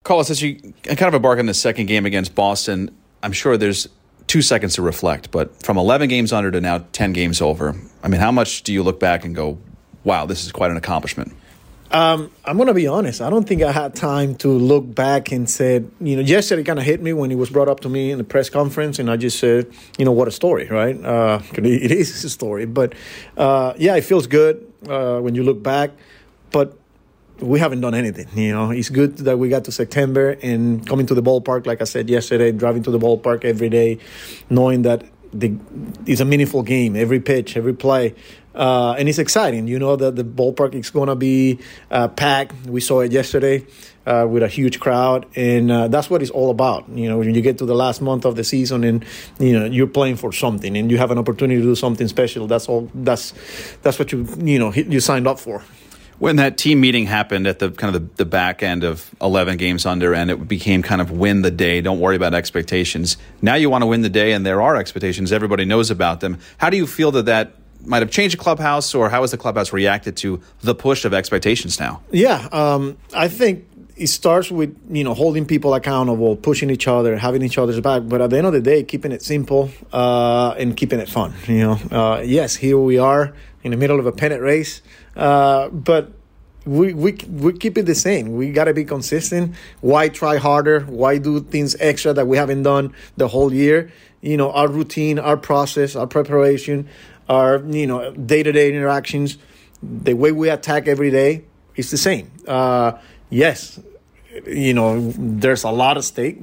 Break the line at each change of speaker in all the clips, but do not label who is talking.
Carlos, as you kind of embark on the second game against Boston, I'm sure there's 2 seconds to reflect, but from 11 games under to now 10 games over, I mean, how much do you look back and go, wow, this is quite an accomplishment?
I'm going to be honest. I don't think I had time to look back and said, yesterday kind of hit me when it was brought up to me in the press conference, and I just said, what a story, right? It is a story. But, it feels good when you look back. But we haven't done anything, It's good that we got to September and coming to the ballpark, like I said yesterday, driving to the ballpark every day, knowing that it's a meaningful game, every pitch, every play. And it's exciting. That the ballpark is going to be packed. We saw it yesterday with a huge crowd. And that's what it's all about. When you get to the last month of the season and, you're playing for something and you have an opportunity to do something special, that's all. That's what you signed up for.
When that team meeting happened at the kind of the back end of 11 games under, and it became kind of win the day, don't worry about expectations. Now you want to win the day, and there are expectations. Everybody knows about them. How do you feel that might have changed the clubhouse, or how has the clubhouse reacted to the push of expectations now?
Yeah, I think it starts with, holding people accountable, pushing each other, having each other's back. But at the end of the day, keeping it simple and keeping it fun. Yes, here we are in the middle of a pennant race. But we keep it the same. We got to be consistent. Why try harder? Why do things extra that we haven't done the whole year? Our routine, our process, our preparation, our day-to-day interactions, the way we attack every day is the same. Yes, there's a lot at stake.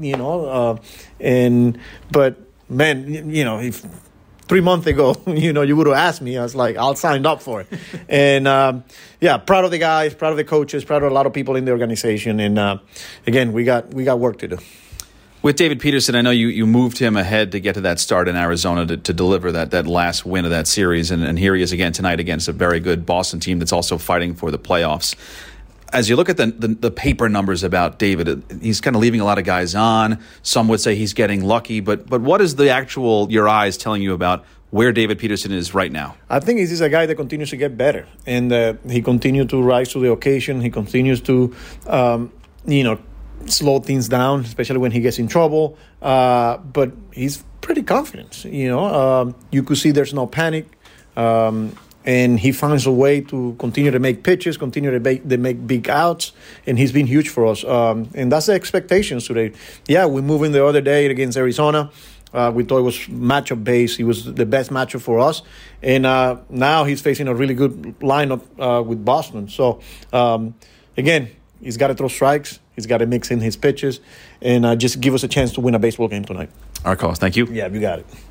But man, if 3 months ago, you would have asked me. I was like, I'll sign up for it. And, proud of the guys, proud of the coaches, proud of a lot of people in the organization. And, again, we got work to do.
With David Peterson, I know you moved him ahead to get to that start in Arizona to deliver that last win of that series. And here he is again tonight against a very good Boston team that's also fighting for the playoffs. As you look at the paper numbers about David, he's kind of leaving a lot of guys on. Some would say he's getting lucky, but what is your eyes telling you about where David Peterson is right now?
I think he's a guy that continues to get better, and he continues to rise to the occasion. He continues to, slow things down, especially when he gets in trouble. But he's pretty confident. You could see there's no panic. And he finds a way to continue to make pitches, continue to make big outs, and he's been huge for us. And that's the expectations today. Yeah, we moved in the other day against Arizona. We thought it was matchup based. He was the best matchup for us. And now he's facing a really good lineup with Boston. So, again, he's got to throw strikes. He's got to mix in his pitches and just give us a chance to win a baseball game tonight.
All right, Carlos, thank you.
Yeah, you got it.